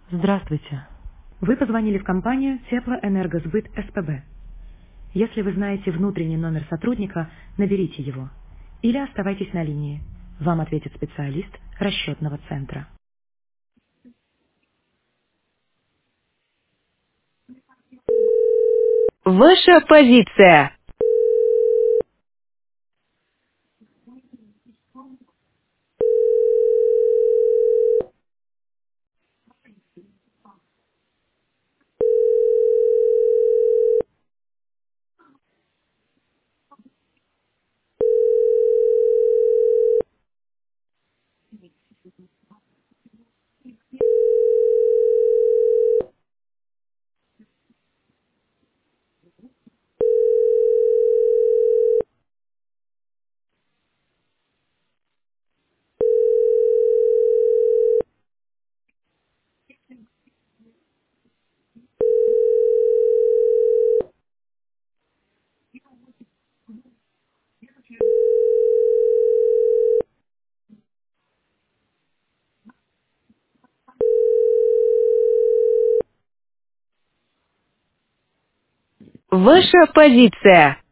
Здравствуйте. Вы позвонили в компанию Теплоэнергосбыт СПБ. Если вы знаете внутренний номер сотрудника, наберите его. Или оставайтесь на линии. Вам ответит специалист расчетного центра. Ваша позиция. Ваша позиция.